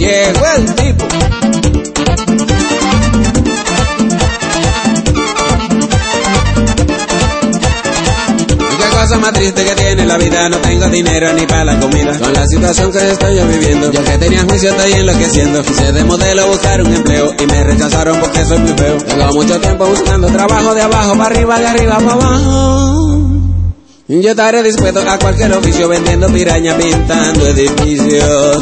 Llegó el tipo. Cosa más triste que tiene la vida, no tengo dinero ni para la comida. Con la situación que estoy yo viviendo, yo que tenía juicio estoy enloqueciendo. Quise de modelo buscar un empleo y me rechazaron porque soy muy feo. Tengo mucho tiempo buscando trabajo, de abajo para arriba, de arriba para abajo. Yo estaré dispuesto a cualquier oficio, vendiendo piraña, pintando edificios.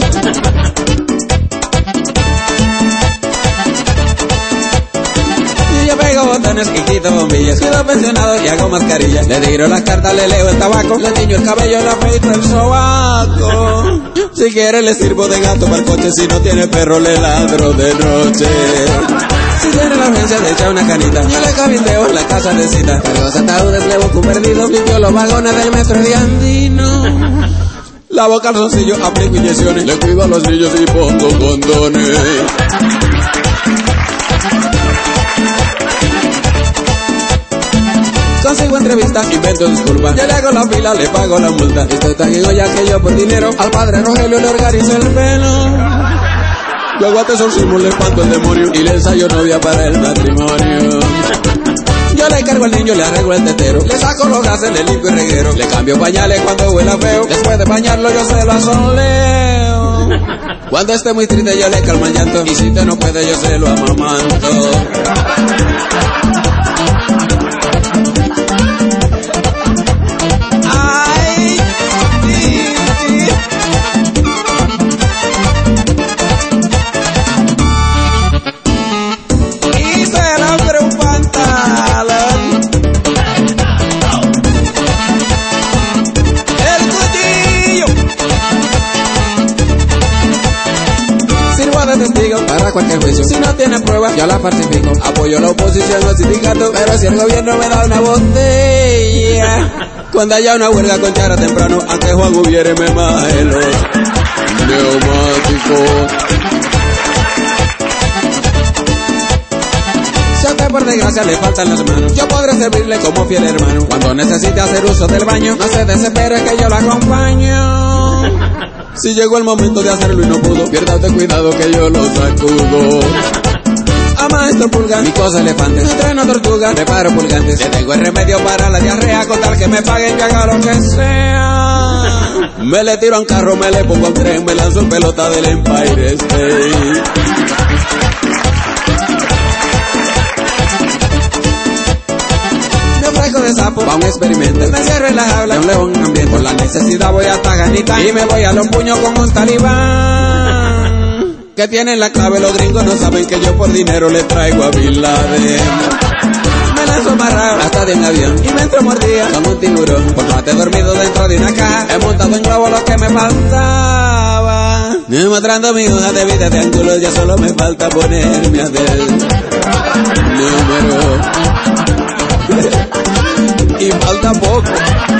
Yo pego botones y quito bombillas, quedo pensionado y hago mascarillas. Le tiro las cartas, le leo el tabaco, le tiño el cabello, le afeito el sobaco. Si quiere le sirvo de gato para el coche, si no tiene perro le ladro de noche. Si tiene la urgencia de echar una canita, yo le cabildeo en la casa de cita. Cargo los ataúdes, le busco un perdido, limpio los vagones del metro de Andino. Lavo calzoncillos, aplico inyecciones, le cuido a los niños y pongo condones. Consigo entrevistas, invento disculpas, yo le hago la fila, le pago la multa. Estoy tan ya que yo por dinero al padre Rogelio le organizo el pelo. Yo aguante exorcismo, le espanto el demonio y le ensayo novia para el matrimonio. Yo le cargo al niño, le arreglo el tetero, le saco los gases, le limpio el reguero, le cambio pañales cuando huela feo, después de bañarlo yo se lo asoleo. Cuando esté muy triste yo le calmo el llanto, y si usted no puede yo se lo amamanto. Testigo para cualquier juicio, si no tiene pruebas yo la falsifico. Apoyo la oposición al sindicato, pero si el gobierno me da una botella, cuando haya una huelga con chara temprano, aunque Juan hubiere me maje los neumáticos. Si a usted por desgracia le faltan las manos, yo podré servirle como fiel hermano. Cuando necesite hacer uso del baño, no se desespere que yo lo acompaño. Si llegó el momento de hacerlo y no pudo, pierda usted cuidado que yo lo sacudo. A maestro pulga, mi cosa elefante, entreno tortuga, preparo pulgantes. Le tengo el remedio para la diarrea, con tal que me paguen que haga lo que sea. Me le tiro a un carro, me le pongo a un tren, me lanzo en pelota del Empire State. De sapo, pa' un experimento, me encierro en la jaula de un león hambriento. Por la necesidad voy hasta Ganita y me voy a los puños con un talibán que tienen la clave. Los gringos no saben que yo por dinero le traigo a Bin Laden. Me lanzo amarrado hasta de un avión y me entro mordida como un tiburón. Por rato dormido dentro de una caja, he montado en globo lo que me faltaba. Mostrando mi hoja de vida de ángulos, ya solo me falta ponerme a del número. Y falta poco.